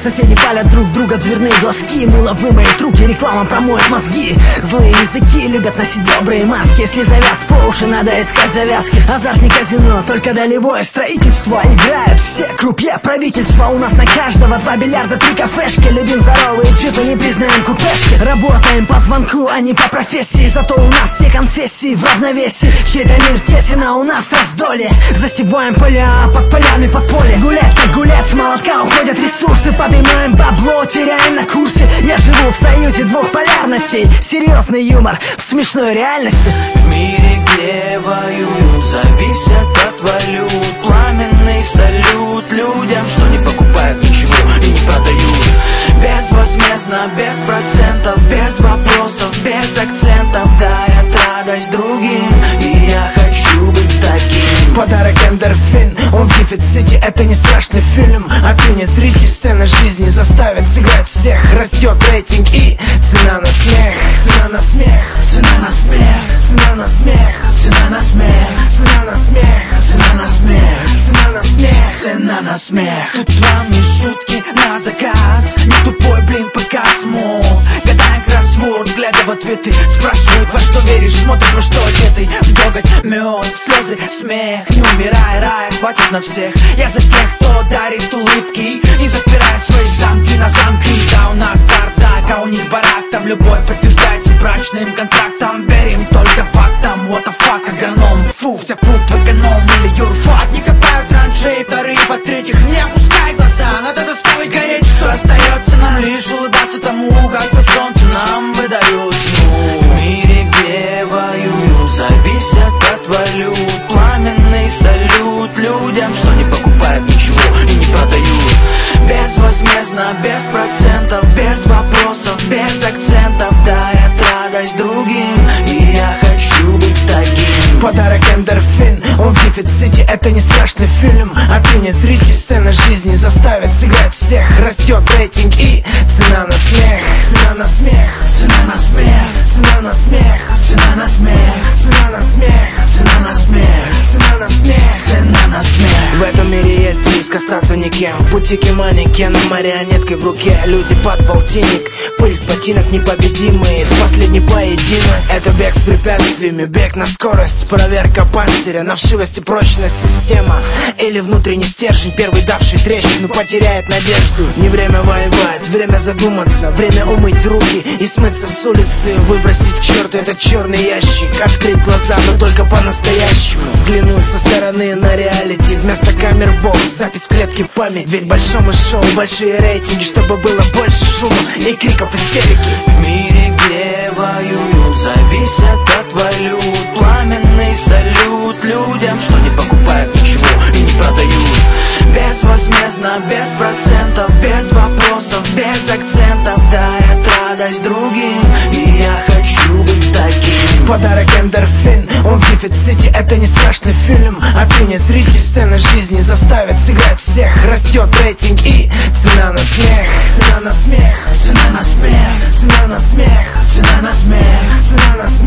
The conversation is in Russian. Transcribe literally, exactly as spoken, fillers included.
Соседи палят друг друга, дверные глазки. Мыло вымоет руки, реклама промоет мозги. Злые языки любят носить добрые маски. Если завяз по уши, надо искать завязки. Азарт не казино, только долевое строительство. Играют все крупье правительства. У нас на каждого два бильярда, три кафешки. Любим здоровые джипы, не признаем купешки. Работаем по звонку, а не по профессии. Зато у нас все конфессии в равновесии. Чей-то мир тесен, а у нас раздолье. Засеваем поля, под полями подполье. Гулять как гулять, с молотка уходят ресурсы. Поднимаем бабло, теряем на курсе. Я живу в союзе двух полярностей. Серьезный юмор в смешной реальности. В мире, где воюют, зависят от валют. Пламенный салют людям, что не покупают ничего и не продают. Безвозмездно, без процентов, без вопросов, без акцентов. Дарят радость другим, и я хочу быть таким. Подарок эндорфин, он в дефиците, это не страшный фильм. А ты не зритель, сцена жизни заставит сыграть всех. Растет рейтинг и цена на смех. Цена на смех, Цена на смех, цена на смех, цена на смех, цена на смех, цена на смех, цена на смех, цена на смех. Тут вам не шутки на заказ, не тупой, блин, показ, мол. Гадаем кроссворд, глядя в ответы. Спрашивают, во что веришь, смотрят, во что одетый. В доготь, мед, в слезы, смех. Не умирай, рай, хватит на всех. Я за тех, кто дарит улыбки. Не запирай свои замки на замки. Да, у нас бардак, а у них барак. Там любовь подтверждается брачным контрактом. Верим только фактам, what the fuck, агроном. Фу, вся путь в эконом или юрфак. Не копают траншеи, вторые, по-третьих, не опускай глаза. Надо заставить гореть, что остается нам. Лишь улыбаться тому, как за солнце нам выдают. В мире, где воюют, зависят от валют. Пламенный салют людям, что не покупают ничего и не продают. Безвозмездно, без процентов, без вопросов, без акцентов. Дарят радость другим, и я хочу быть таким. подарок эндорфин, он в дефиците, это не страшный фильм. А ты не зритель, сцена жизни заставит сыграть всех. Растет рейтинг и цена на смех. Цена на смех, Цена на смех, цена на смех, цена на смех, цена на смех, цена на смех, цена на смех, цена на смех. В этом мире есть риск остаться никем. В бутике манекен, марионеткой в руке. Люди под полтинник, пыль с ботинок непобедимые. Последний поединок, это бег с препятствиями. Бег на скорость, проверка панциря. На вшивость и прочность система. Или внутренний стержень, первый давший трещину, потеряет надежду. Не время воевать, время задуматься. Время умыть руки и смыться с улицы. Выбросить к черту этот черный ящик. Открыть глаза, но только по-настоящему. Взглянуть со стороны на реалити. Вместо камер бокс, запись в клетке память. Ведь большому шоу большие рейтинги, чтобы было больше шума и криков истерики. В мире, где воюют, зависят от валют. Пламенный салют людям, что не покупают ничего и не продают. Безвозмездно, без процентов, без вопросов, без акцентов. Дарят радость другим, и я хочу быть таким. Подарок эндорфин, он в дефиците, это не страшный фильм. А ты не зритель, сцена жизни заставит сыграть всех. Растет рейтинг и цена на смех. Цена на смех, Цена на смех, цена на смех, цена на смех, цена на смех.